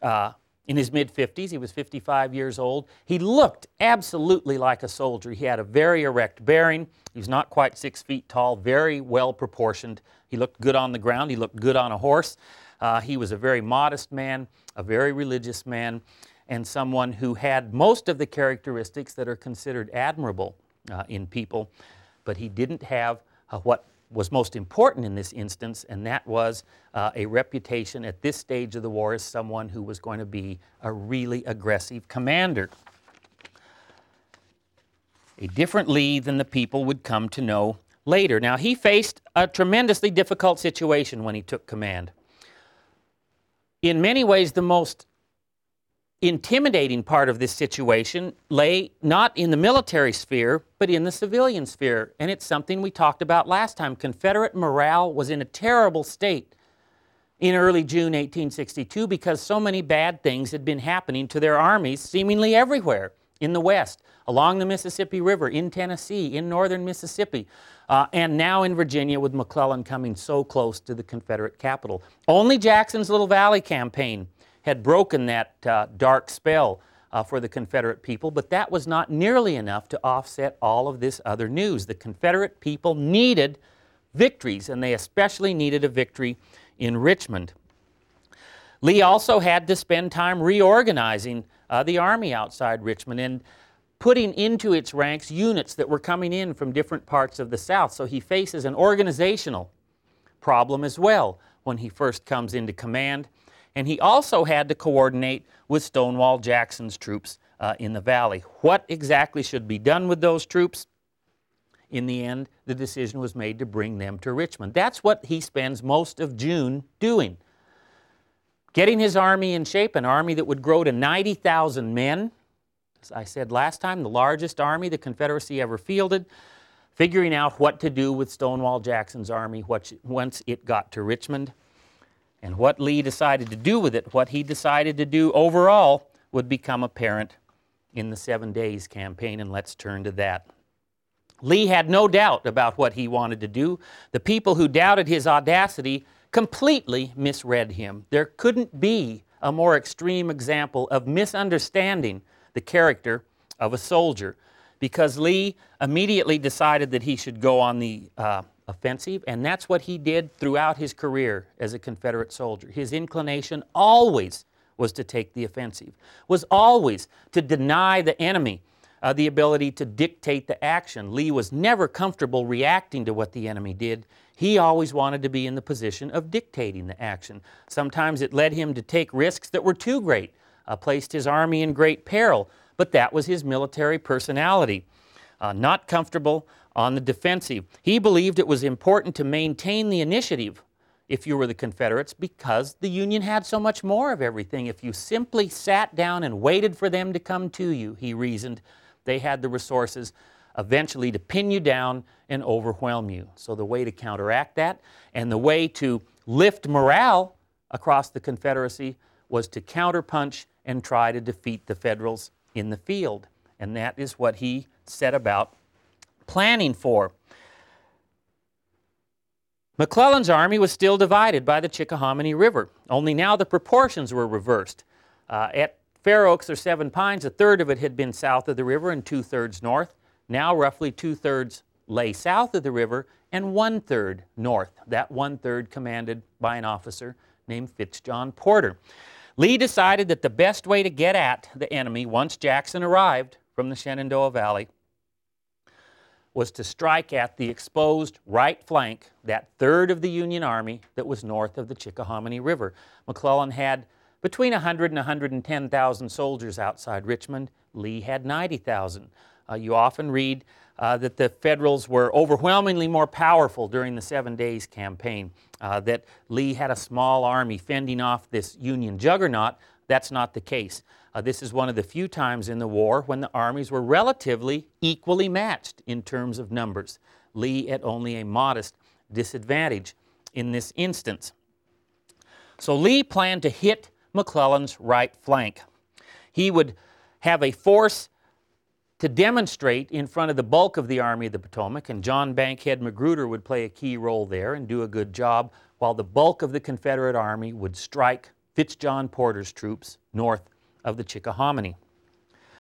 in his mid-50s. He was 55 years old. He looked absolutely like a soldier. He had a very erect bearing. He was not quite 6 feet tall, very well proportioned. He looked good on the ground. He looked good on a horse. He was a very modest man, a very religious man, and someone who had most of the characteristics that are considered admirable in people. But he didn't have what was most important in this instance, and that was a reputation at this stage of the war as someone who was going to be a really aggressive commander. A different Lee than the people would come to know later. Now, he faced a tremendously difficult situation when he took command. In many ways, the most intimidating part of this situation lay not in the military sphere, but in the civilian sphere. And it's something we talked about last time. Confederate morale was in a terrible state in early June 1862 because so many bad things had been happening to their armies seemingly everywhere in the West, along the Mississippi River, in Tennessee, in northern Mississippi, and now in Virginia with McClellan coming so close to the Confederate capital. Only Jackson's Little Valley campaign had broken that dark spell for the Confederate people, but that was not nearly enough to offset all of this other news. The Confederate people needed victories, and they especially needed a victory in Richmond. Lee also had to spend time reorganizing the army outside Richmond and putting into its ranks units that were coming in from different parts of the South. So he faces an organizational problem as well when he first comes into command. And he also had to coordinate with Stonewall Jackson's troops in the valley. What exactly should be done with those troops? In the end, the decision was made to bring them to Richmond. That's what he spends most of June doing. Getting his army in shape, an army that would grow to 90,000 men. As I said last time, the largest army the Confederacy ever fielded. Figuring out what to do with Stonewall Jackson's army once it got to Richmond. And what Lee decided to do with it, what he decided to do overall, would become apparent in the 7 Days campaign, and let's turn to that. Lee had no doubt about what he wanted to do. The people who doubted his audacity completely misread him. There couldn't be a more extreme example of misunderstanding the character of a soldier, because Lee immediately decided that he should go on the offensive, and that's what he did throughout his career as a Confederate soldier. His inclination always was to take the offensive, was always to deny the enemy the ability to dictate the action. Lee was never comfortable reacting to what the enemy did. He always wanted to be in the position of dictating the action. Sometimes it led him to take risks that were too great, placed his army in great peril, but that was his military personality. Not comfortable on the defensive. He believed it was important to maintain the initiative if you were the Confederates because the Union had so much more of everything. If you simply sat down and waited for them to come to you, he reasoned, they had the resources eventually to pin you down and overwhelm you. So the way to counteract that and the way to lift morale across the Confederacy was to counterpunch and try to defeat the Federals in the field. And that is what he set about planning for. McClellan's army was still divided by the Chickahominy River, only now the proportions were reversed. At Fair Oaks or Seven Pines, a third of it had been south of the river and 2/3 north. Now roughly 2/3 lay south of the river and 1/3 north. That 1/3 commanded by an officer named Fitzjohn Porter. Lee decided that the best way to get at the enemy once Jackson arrived from the Shenandoah Valley was to strike at the exposed right flank, that third of the Union Army that was north of the Chickahominy River. McClellan had between 100 and 110,000 soldiers outside Richmond. Lee had 90,000. You often read that the Federals were overwhelmingly more powerful during the 7 Days campaign, that Lee had a small army fending off this Union juggernaut. That's not the case. This is one of the few times in the war when the armies were relatively equally matched in terms of numbers. Lee at only a modest disadvantage in this instance. So Lee planned to hit McClellan's right flank. He would have a force to demonstrate in front of the bulk of the Army of the Potomac, and John Bankhead Magruder would play a key role there and do a good job, while the bulk of the Confederate Army would strike Fitz John Porter's troops north of the Chickahominy.